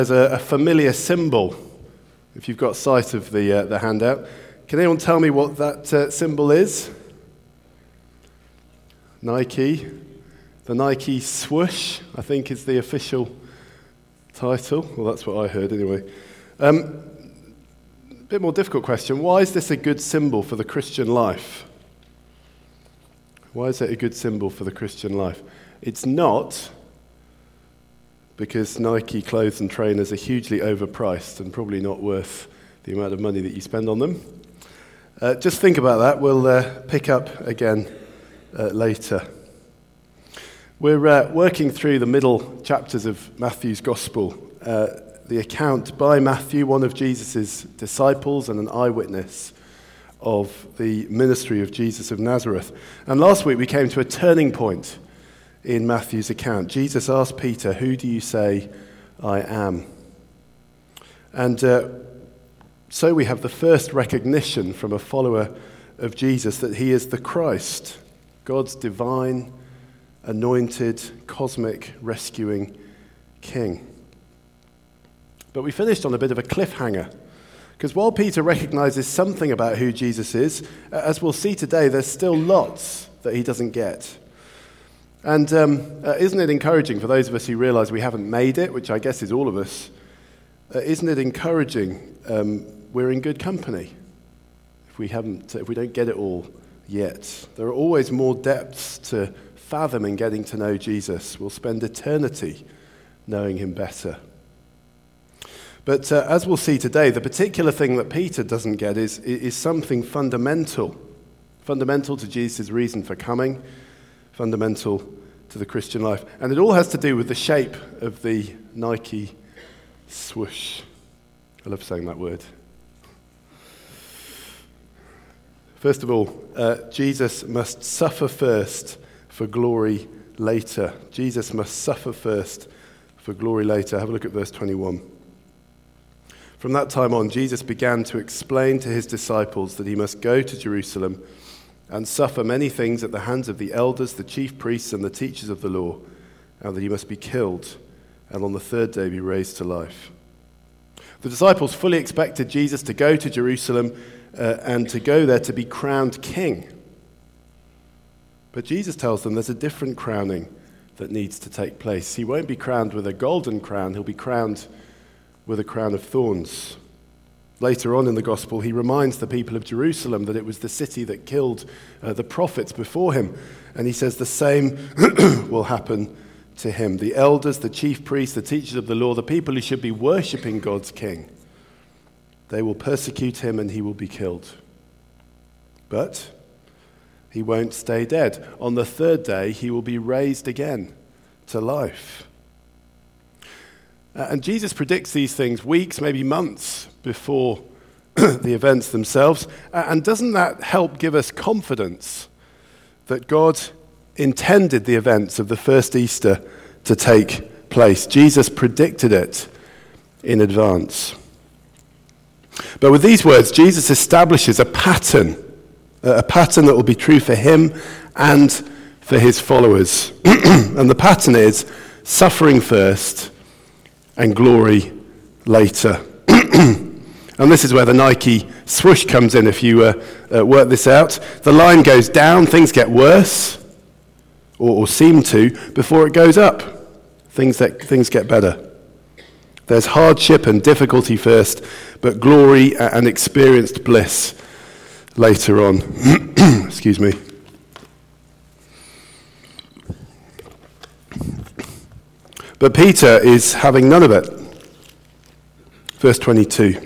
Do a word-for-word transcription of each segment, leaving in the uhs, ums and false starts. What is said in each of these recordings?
There's a, a familiar symbol, if you've got sight of the uh, the handout. Can anyone tell me what that uh, symbol is? Nike. The Nike swoosh, I think, is the official title. Well, that's what I heard anyway. Um, a bit more difficult question. Why is this a good symbol for the Christian life? Why is it a good symbol for the Christian life? It's not because Nike clothes and trainers are hugely overpriced and probably not worth the amount of money that you spend on them. Uh, just think about that. We'll uh, pick up again uh, later. We're uh, working through the middle chapters of Matthew's Gospel, uh, the account by Matthew, one of Jesus' disciples and an eyewitness of the ministry of Jesus of Nazareth. And last week we came to a turning point in Matthew's account. Jesus asked Peter, "Who do you say I am?" And uh, so we have the first recognition from a follower of Jesus that he is the Christ, God's divine, anointed, cosmic, rescuing King. But we finished on a bit of a cliffhanger, because while Peter recognizes something about who Jesus is, as we'll see today, there's still lots that he doesn't get. And um, uh, isn't it encouraging for those of us who realize we haven't made it, which I guess is all of us, uh, isn't it encouraging um, we're in good company if we haven't, if we don't get it all yet? There are always more depths to fathom in getting to know Jesus. We'll spend eternity knowing him better. But uh, as we'll see today, the particular thing that Peter doesn't get is, is something fundamental, fundamental to Jesus' reason for coming, fundamental to the Christian life. And it all has to do with the shape of the Nike swoosh. I love saying that word. First of all, uh, Jesus must suffer first for glory later. Jesus must suffer first for glory later. Have a look at verse twenty-one. From that time on, Jesus began to explain to his disciples that he must go to Jerusalem and suffer many things at the hands of the elders, the chief priests, and the teachers of the law, and that he must be killed, and on the third day be raised to life. The disciples fully expected Jesus to go to Jerusalem uh, and to go there to be crowned king. But Jesus tells them there's a different crowning that needs to take place. He won't be crowned with a golden crown, he'll be crowned with a crown of thorns. Later on in the gospel, he reminds the people of Jerusalem that it was the city that killed uh, the prophets before him. And he says the same will happen to him. The elders, the chief priests, the teachers of the law, the people who should be worshipping God's king, they will persecute him and he will be killed. But he won't stay dead. On the third day, he will be raised again to life. Uh, and Jesus predicts these things weeks, maybe months before the events themselves. Uh, and doesn't that help give us confidence that God intended the events of the first Easter to take place? Jesus predicted it in advance. But with these words, Jesus establishes a pattern, a pattern that will be true for him and for his followers. And the pattern is suffering first and glory later. And this is where the Nike swoosh comes in, if you uh, uh, work this out. The line goes down, things get worse, or, or seem to, before it goes up. Things that things get better. There's hardship and difficulty first, but glory and experienced bliss later on. Excuse me. But Peter is having none of it. Verse twenty-two.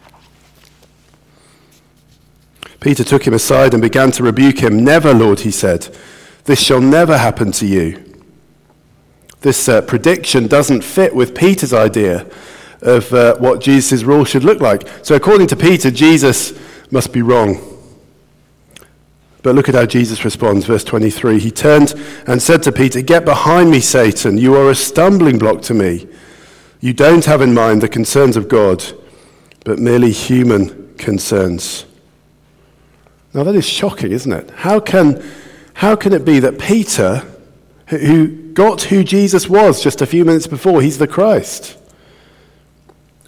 Peter took him aside and began to rebuke him. "Never, Lord," he said. "This shall never happen to you." This uh, prediction doesn't fit with Peter's idea of uh, what Jesus' rule should look like. So according to Peter, Jesus must be wrong. But look at how Jesus responds, verse twenty-three. He turned and said to Peter, "Get behind me, Satan. You are a stumbling block to me. You don't have in mind the concerns of God, but merely human concerns." Now that is shocking, isn't it? How can, how can it be that Peter, who got who Jesus was just a few minutes before, he's the Christ,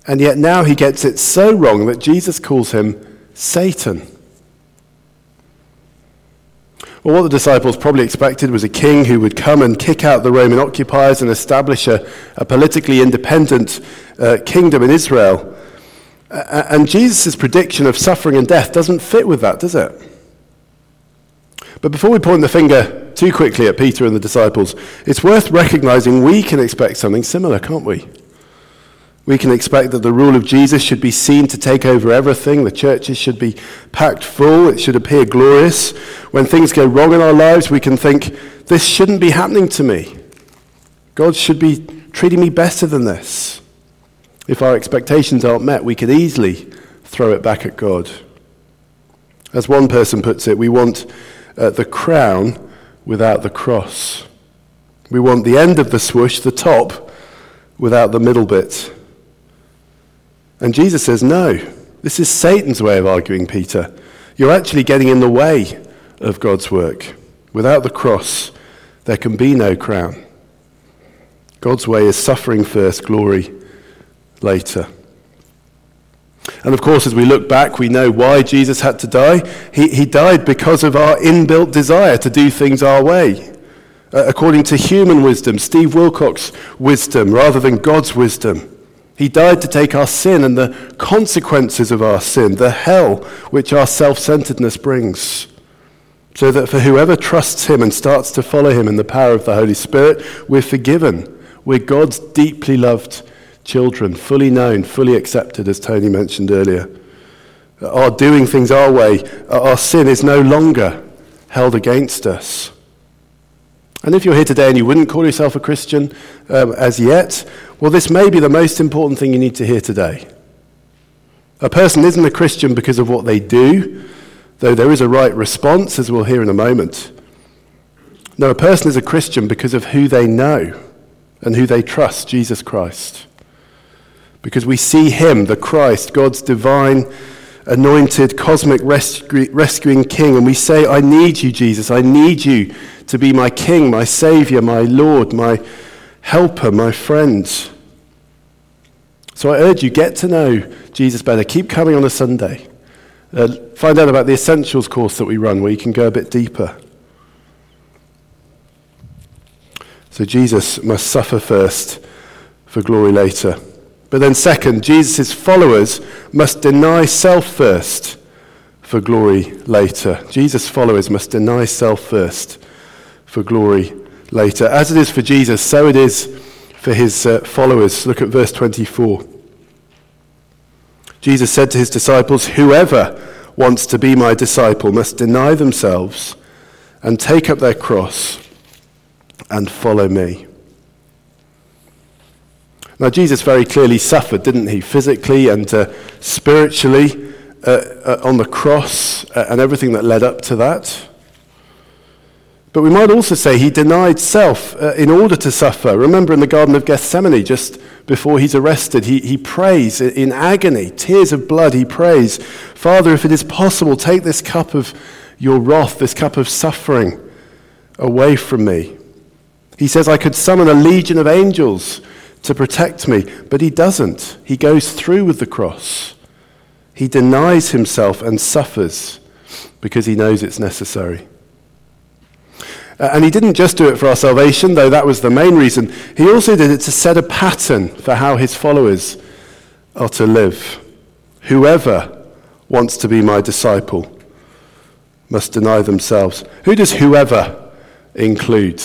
And yet now he gets it so wrong that Jesus calls him Satan. Well, what the disciples probably expected was a king who would come and kick out the Roman occupiers and establish a, a politically independent uh, kingdom in Israel. Uh, and Jesus' prediction of suffering and death doesn't fit with that, does it? But before we point the finger too quickly at Peter and the disciples, it's worth recognizing we can expect something similar, can't we? We can expect that the rule of Jesus should be seen to take over everything. The churches should be packed full. It should appear glorious. When things go wrong in our lives, we can think, this shouldn't be happening to me. God should be treating me better than this. If our expectations aren't met, we could easily throw it back at God. As one person puts it, we want uh, the crown without the cross. We want the end of the swoosh, the top, without the middle bit. And Jesus says, no, this is Satan's way of arguing, Peter. You're actually getting in the way of God's work. Without the cross, there can be no crown. God's way is suffering first, glory later. And of course, as we look back, we know why Jesus had to die. He, he died because of our inbuilt desire to do things our way. Uh, according to human wisdom, Steve Wilcock's wisdom, rather than God's wisdom. He died to take our sin and the consequences of our sin, the hell which our self-centeredness brings, so that for whoever trusts him and starts to follow him in the power of the Holy Spirit, we're forgiven. We're God's deeply loved children, fully known, fully accepted, as Tony mentioned earlier. Our doing things our way, our sin is no longer held against us. And if you're here today and you wouldn't call yourself a Christian um, as yet, well, this may be the most important thing you need to hear today. A person isn't a Christian because of what they do, though there is a right response, as we'll hear in a moment. No, a person is a Christian because of who they know and who they trust, Jesus Christ. Because we see him, the Christ, God's divine, anointed, cosmic rescu- rescuing King, and we say, I need you, Jesus, I need you to be my King, my Savior, my Lord, my helper, my friend. So I urge you, get to know Jesus better. Keep coming on a Sunday. Uh, find out about the Essentials course that we run, where you can go a bit deeper. So Jesus must suffer first for glory later. But then second, Jesus' followers must deny self first for glory later. Jesus' followers must deny self first for glory later. As it is for Jesus, so it is for his uh, followers. Look at verse twenty-four. Jesus said to his disciples, whoever wants to be my disciple must deny themselves and take up their cross and follow me. Now, Jesus very clearly suffered, didn't he? Physically and uh, spiritually uh, uh, on the cross uh, and everything that led up to that. But we might also say he denied self uh, in order to suffer. Remember in the Garden of Gethsemane, just before he's arrested, he, he prays in agony, tears of blood, he prays, Father, if it is possible, take this cup of your wrath, this cup of suffering away from me. He says, I could summon a legion of angels to protect me, but he doesn't. He goes through with the cross. He denies himself and suffers because he knows it's necessary. Uh, and he didn't just do it for our salvation, though that was the main reason. He also did it to set a pattern for how his followers are to live. Whoever wants to be my disciple must deny themselves. Who does whoever include?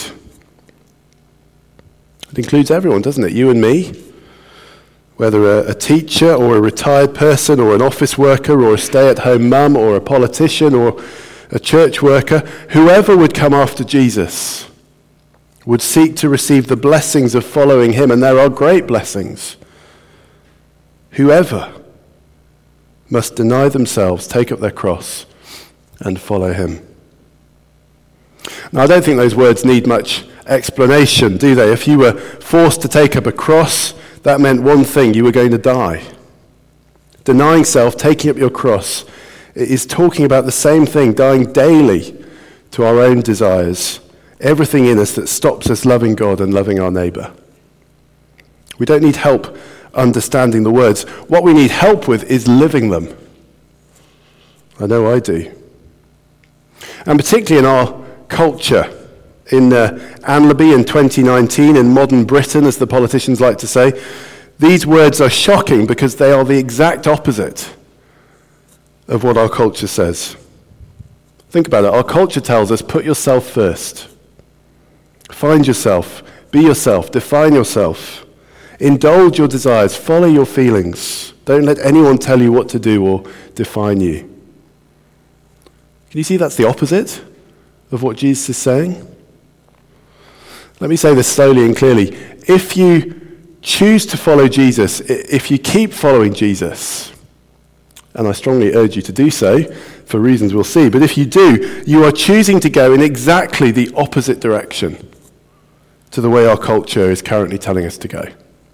It includes everyone, doesn't it? You and me. Whether a, a teacher or a retired person or an office worker or a stay-at-home mum or a politician or a church worker, whoever would come after Jesus would seek to receive the blessings of following him, and there are great blessings. Whoever must deny themselves, take up their cross, and follow him. Now, I don't think those words need much explanation, do they? If you were forced to take up a cross, that meant one thing: you were going to die. Denying self, taking up your cross, is talking about the same thing, dying daily to our own desires, everything in us that stops us loving God and loving our neighbour. We don't need help understanding the words. What we need help with is living them. I know I do. And particularly in our culture, in uh, Anlaby in twenty nineteen, in modern Britain, as the politicians like to say, these words are shocking because they are the exact opposite of what our culture says. Think about it. Our culture tells us, put yourself first. Find yourself. Be yourself. Define yourself. Indulge your desires. Follow your feelings. Don't let anyone tell you what to do or define you. Can you see that's the opposite of what Jesus is saying? Let me say this slowly and clearly. If you choose to follow Jesus, if you keep following Jesus, and I strongly urge you to do so, for reasons we'll see, but if you do, you are choosing to go in exactly the opposite direction to the way our culture is currently telling us to go.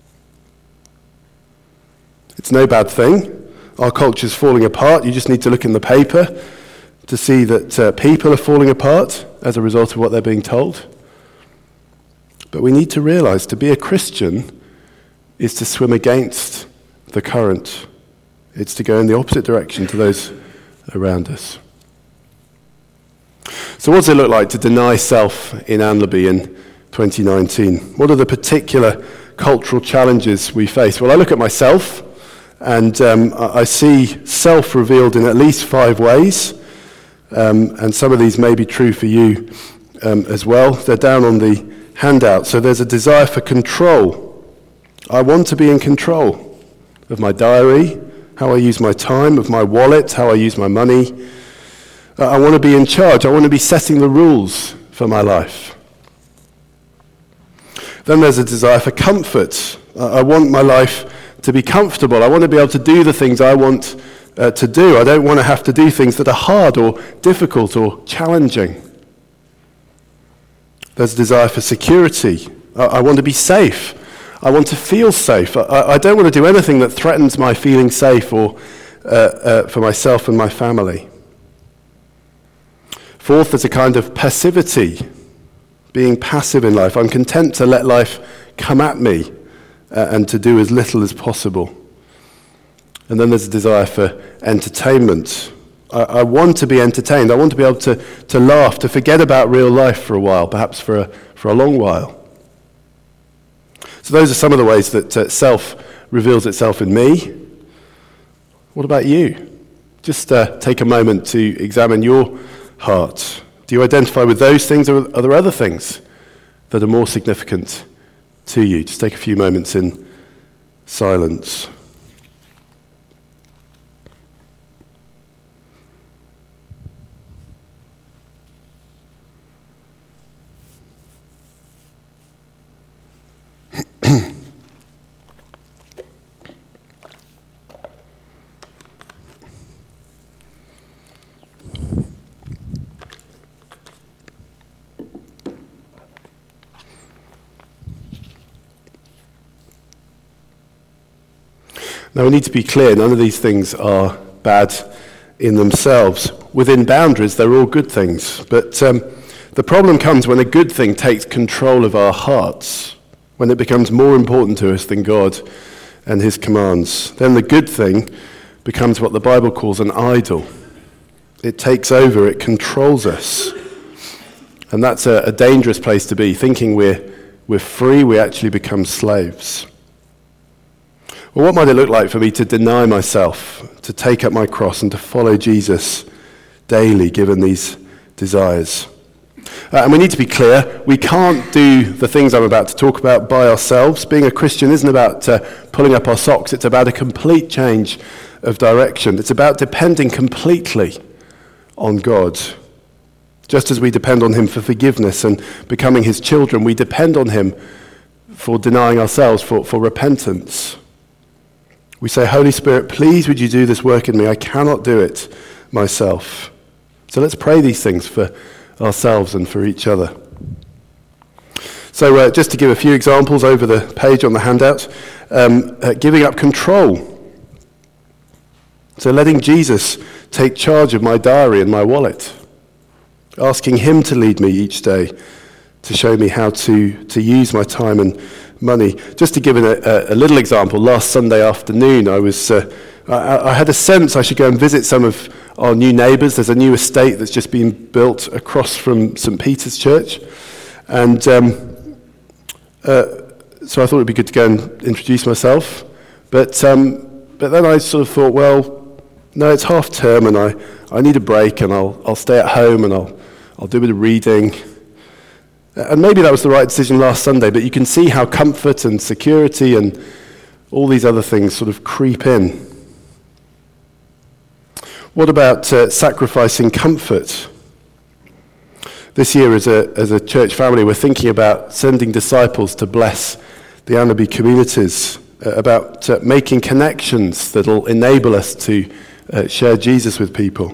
It's no bad thing. Our culture's falling apart. You just need to look in the paper to see that uh, people are falling apart as a result of what they're being told. But we need to realize to be a Christian is to swim against the current. It's to go in the opposite direction to those around us. So what does it look like to deny self in Anlaby in twenty nineteen? What are the particular cultural challenges we face? Well, I look at myself, and um, I see self revealed in at least five ways, um, and some of these may be true for you um, as well. They're down on the handout. So there's a desire for control. I want to be in control of my diary, how I use my time, of my wallet, how I use my money. Uh, I want to be in charge. I want to be setting the rules for my life. Then there's a desire for comfort. Uh, I want my life to be comfortable. I want to be able to do the things I want uh, to do. I don't want to have to do things that are hard or difficult or challenging. There's a desire for security. I, I want to be safe. I want to feel safe. I, I don't want to do anything that threatens my feeling safe or uh, uh, for myself and my family. Fourth, there's a kind of passivity, being passive in life. I'm content to let life come at me uh, and to do as little as possible. And then there's a desire for entertainment. I, I want to be entertained. I want to be able to, to laugh, to forget about real life for a while, perhaps for a, for a long while. So those are some of the ways that uh, self reveals itself in me. What about you? Just uh, take a moment to examine your heart. Do you identify with those things, or are there other things that are more significant to you? Just take a few moments in silence. Now we need to be clear, none of these things are bad in themselves. Within boundaries, they're all good things. But um, the problem comes when a good thing takes control of our hearts, when it becomes more important to us than God and his commands. Then the good thing becomes what the Bible calls an idol. It takes over, it controls us. And that's a, a dangerous place to be. Thinking we're, we're free, we actually become slaves. Well, what might it look like for me to deny myself, to take up my cross and to follow Jesus daily, given these desires? Uh, and we need to be clear, we can't do the things I'm about to talk about by ourselves. Being a Christian isn't about uh, pulling up our socks. It's about a complete change of direction. It's about depending completely on God. Just as we depend on him for forgiveness and becoming his children, we depend on him for denying ourselves, for, for repentance. We say, Holy Spirit, please would you do this work in me? I cannot do it myself. So let's pray these things for ourselves and for each other. So uh, just to give a few examples over the page on the handout, um, uh, giving up control. So letting Jesus take charge of my diary and my wallet. Asking him to lead me each day to show me how to, to use my time and money. Just to give it a, a, a little example, last Sunday afternoon I was uh, I, I had a sense I should go and visit some of our new neighbours. There's a new estate that's just been built across from St Peter's Church, and um, uh, so I thought it'd be good to go and introduce myself. But um, but then I sort of thought, well, no, it's half term and I, I need a break, and I'll I'll stay at home and I'll I'll do a bit of reading. And maybe that was the right decision last Sunday, but you can see how comfort and security and all these other things sort of creep in. What about uh, sacrificing comfort? This year as a as a church family, we're thinking about sending disciples to bless the Annaby communities, uh, about uh, making connections that'll enable us to uh, share Jesus with people.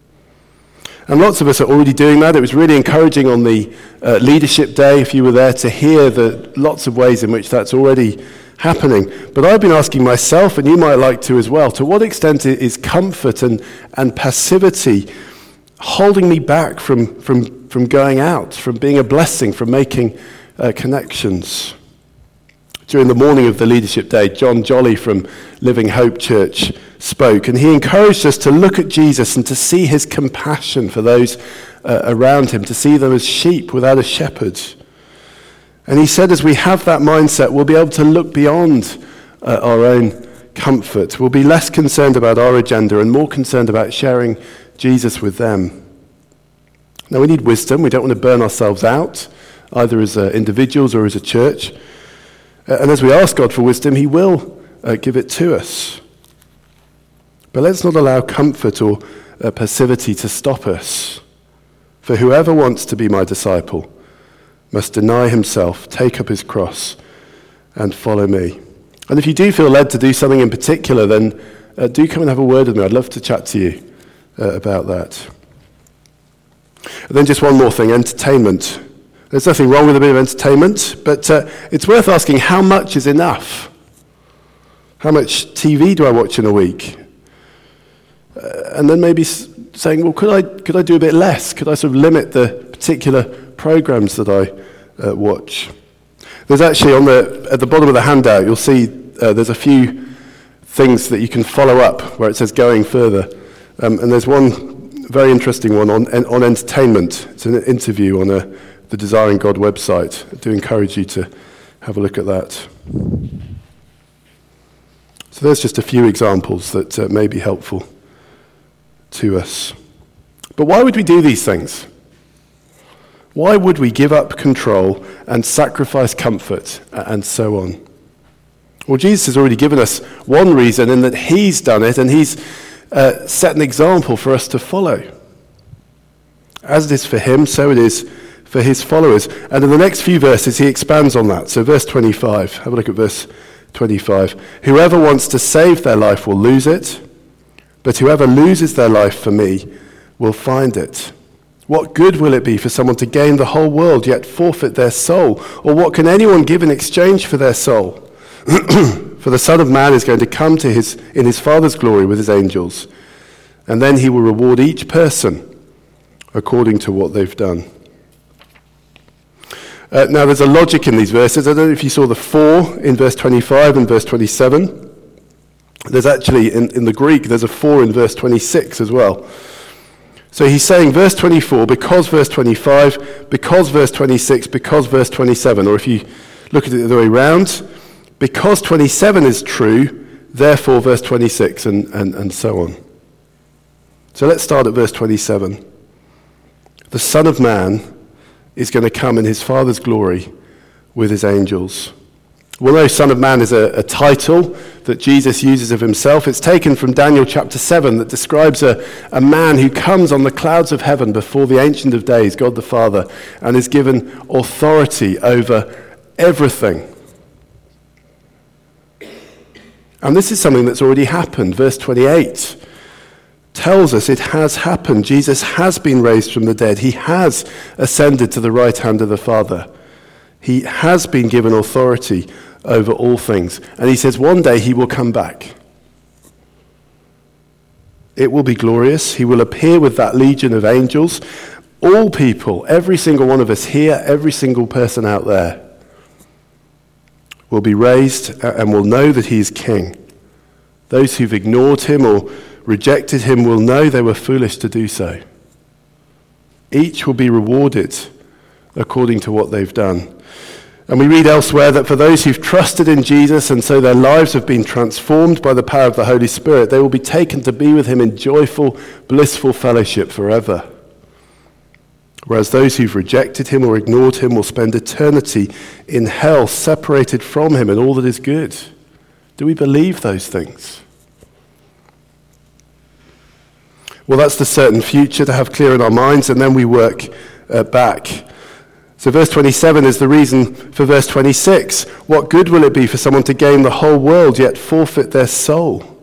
And lots of us are already doing that. It was really encouraging on the uh, leadership day, if you were there, to hear the lots of ways in which that's already happening. But I've been asking myself, and you might like to as well, to what extent is comfort and, and passivity holding me back from, from, from going out, from being a blessing, from making uh, connections? During the morning of the leadership day, John Jolly from Living Hope Church spoke, and he encouraged us to look at Jesus and to see his compassion for those uh, around him, to see them as sheep without a shepherd. And he said, as we have that mindset, we'll be able to look beyond uh, our own comfort. We'll be less concerned about our agenda and more concerned about sharing Jesus with them. Now, we need wisdom. We don't want to burn ourselves out, either as uh, individuals or as a church. Uh, and as we ask God for wisdom, he will uh, give it to us. But let's not allow comfort or uh, passivity to stop us. For whoever wants to be my disciple must deny himself, take up his cross, and follow me. And if you do feel led to do something in particular, then uh, do come and have a word with me. I'd love to chat to you uh, about that. And then just one more thing, entertainment. There's nothing wrong with a bit of entertainment, but uh, it's worth asking, how much is enough? How much T V do I watch in a week? Uh, and then maybe s- saying, well, could I could I do a bit less? Could I sort of limit the particular programs that I uh, watch? There's actually on the at the bottom of the handout, you'll see uh, there's a few things that you can follow up where it says going further, um, and there's one very interesting one on on entertainment. It's an interview on a, the Desiring God website. I do encourage you to have a look at that. So there's just a few examples that uh, may be helpful to us. But why would we do these things? Why would we give up control and sacrifice comfort and so on? Well, Jesus has already given us one reason, in that he's done it and he's uh, set an example for us to follow. As it is for him, so it is for his followers. And in the next few verses, he expands on that. So verse twenty-five, have a look at verse twenty-five. Whoever wants to save their life will lose it, but whoever loses their life for me will find it. What good will it be for someone to gain the whole world yet forfeit their soul? Or what can anyone give in exchange for their soul? For the Son of Man is going to come to his in his Father's glory with his angels, and then he will reward each person according to what they've done. Uh, now there's a logic in these verses. I don't know if you saw the four in verse twenty-five and verse twenty-seven. There's actually, in, in the Greek, there's a four in verse twenty-six as well. So he's saying verse twenty-four, because verse twenty-five, because verse twenty-six, because verse twenty-seven. Or if you look at it the other way around, because twenty-seven is true, therefore verse twenty-six, and, and, and so on. So let's start at verse twenty-seven. The Son of Man is going to come in his Father's glory with his angels. Well, no, Son of Man is a, a title that Jesus uses of himself. It's taken from Daniel chapter seven that describes a, a man who comes on the clouds of heaven before the Ancient of Days, God the Father, and is given authority over everything. And this is something that's already happened. Verse twenty-eight tells us it has happened. Jesus has been raised from the dead. He has ascended to the right hand of the Father. He has been given authority over all things. And he says one day he will come back. It will be glorious. He will appear with that legion of angels. All people, every single one of us here, every single person out there, will be raised and will know that he is king. Those who've ignored him or rejected him will know they were foolish to do so. Each will be rewarded according to what they've done. And we read elsewhere that for those who've trusted in Jesus and so their lives have been transformed by the power of the Holy Spirit, they will be taken to be with him in joyful, blissful fellowship forever. Whereas those who've rejected him or ignored him will spend eternity in hell, separated from him and all that is good. Do we believe those things? Well, that's the certain future to have clear in our minds, and then we work uh, back. So verse twenty-seven is the reason for verse twenty-six. What good will it be for someone to gain the whole world yet forfeit their soul?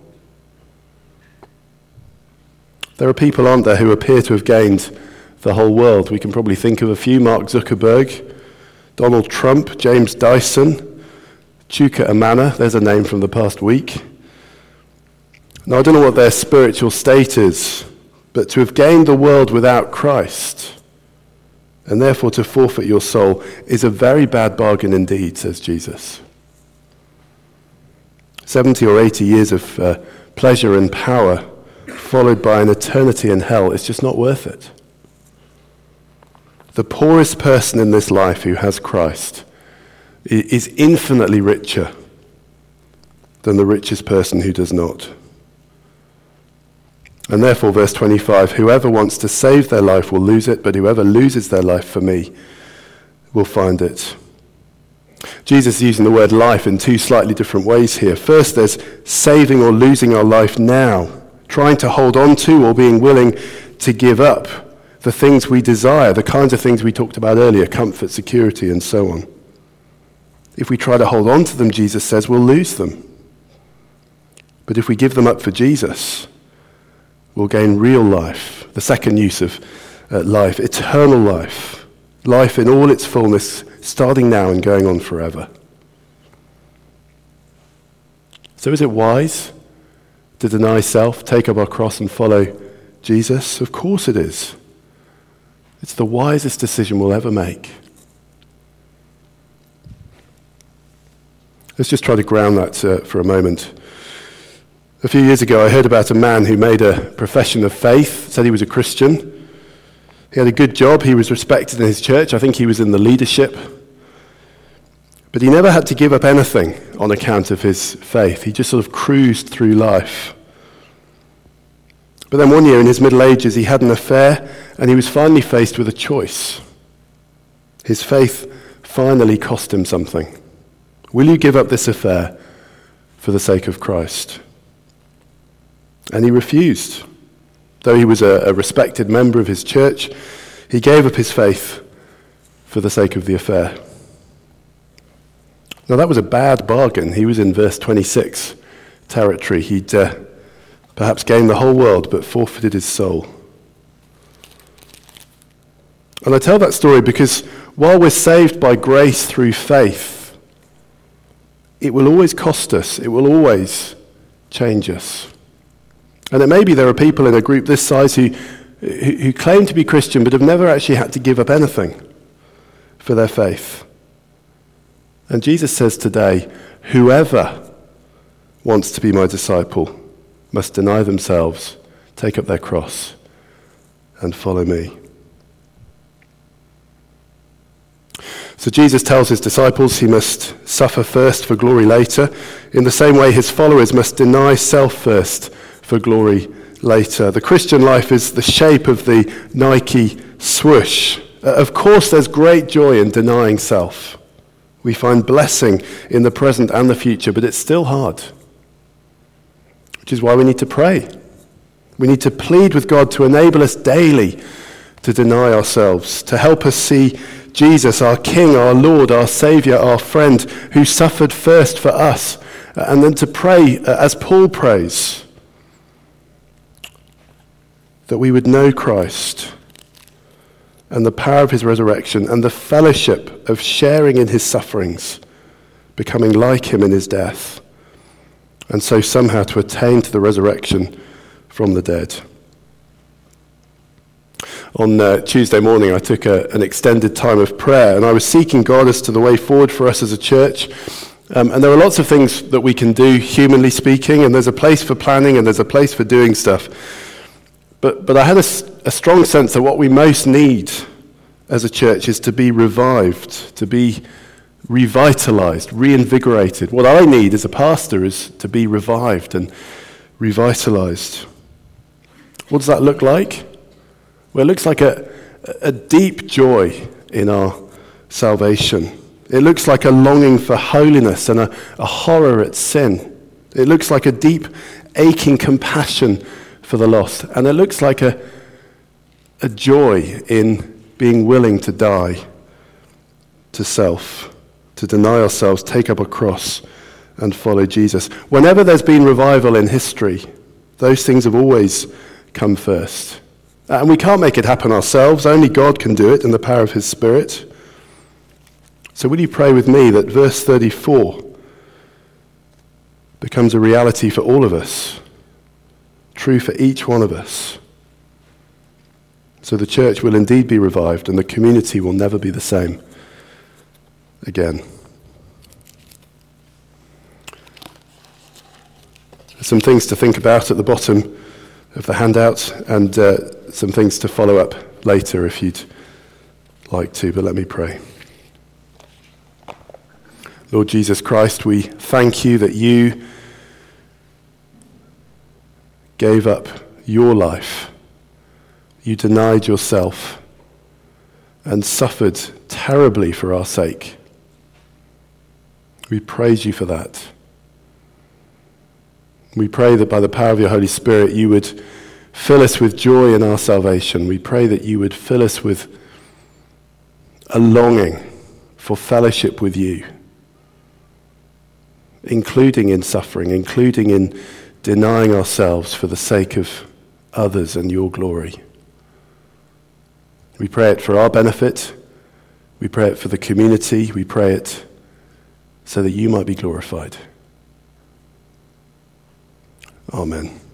There are people, aren't there, who appear to have gained the whole world. We can probably think of a few: Mark Zuckerberg, Donald Trump, James Dyson, Chuka Amana, there's a name from the past week. Now, I don't know what their spiritual state is, but to have gained the world without Christ, and therefore to forfeit your soul, is a very bad bargain indeed, says Jesus. seventy or eighty years of uh, pleasure and power, followed by an eternity in hell, is just not worth it. The poorest person in this life who has Christ is infinitely richer than the richest person who does not. And therefore, verse twenty-five, whoever wants to save their life will lose it, but whoever loses their life for me will find it. Jesus is using the word life in two slightly different ways here. First, there's saving or losing our life now, trying to hold on to or being willing to give up the things we desire, the kinds of things we talked about earlier, comfort, security, and so on. If we try to hold on to them, Jesus says, we'll lose them. But if we give them up for Jesus, we'll gain real life, the second use of uh, life, eternal life, life in all its fullness, starting now and going on forever. So is it wise to deny self, take up our cross and follow Jesus? Of course it is. It's the wisest decision we'll ever make. Let's just try to ground that uh, for a moment. A few years ago, I heard about a man who made a profession of faith, said he was a Christian. He had a good job. He was respected in his church. I think he was in the leadership. But he never had to give up anything on account of his faith. He just sort of cruised through life. But then one year in his middle ages, he had an affair, and he was finally faced with a choice. His faith finally cost him something. Will you give up this affair for the sake of Christ? And he refused. Though he was a, a respected member of his church, he gave up his faith for the sake of the affair. Now that was a bad bargain. He was in verse twenty-six territory. He'd uh, perhaps gained the whole world, but forfeited his soul. And I tell that story because while we're saved by grace through faith, it will always cost us. It will always change us. And it may be there are people in a group this size who, who, who claim to be Christian but have never actually had to give up anything for their faith. And Jesus says today, whoever wants to be my disciple must deny themselves, take up their cross, and follow me. So Jesus tells his disciples he must suffer first for glory later. In the same way, his followers must deny self first for glory later. The Christian life is the shape of the Nike swoosh. Uh, of course, there's great joy in denying self. We find blessing in the present and the future, but it's still hard. Which is why we need to pray. We need to plead with God to enable us daily to deny ourselves, to help us see Jesus, our King, our Lord, our Saviour, our friend, who suffered first for us, and then to pray, as Paul prays, that we would know Christ and the power of his resurrection and the fellowship of sharing in his sufferings, becoming like him in his death, and so somehow to attain to the resurrection from the dead. on uh, Tuesday morning, I took a, an extended time of prayer, and I was seeking God as to the way forward for us as a church. Um, and there are lots of things that we can do, humanly speaking, and there's a place for planning and there's a place for doing stuff. But but I had a, a strong sense that what we most need as a church is to be revived, to be revitalized, reinvigorated. What I need as a pastor is to be revived and revitalized. What does that look like? Well, it looks like a, a deep joy in our salvation. It looks like a longing for holiness and a, a horror at sin. It looks like a deep, aching compassion for the lost. And it looks like a, a joy in being willing to die to self, to deny ourselves, take up a cross, and follow Jesus. Whenever there's been revival in history, those things have always come first. And we can't make it happen ourselves. Only God can do it in the power of his Spirit. So will you pray with me that verse thirty-four becomes a reality for all of us, true for each one of us, so the church will indeed be revived and the community will never be the same again. There's some things to think about at the bottom of the handout, and uh, some things to follow up later if you'd like to, but let me pray. Lord Jesus Christ, we thank you that you gave up your life. You denied yourself and suffered terribly for our sake. We praise you for that. We pray that by the power of your Holy Spirit you would fill us with joy in our salvation. We pray that you would fill us with a longing for fellowship with you, including in suffering, including in denying ourselves for the sake of others and your glory. We pray it for our benefit. We pray it for the community. We pray it so that you might be glorified. Amen.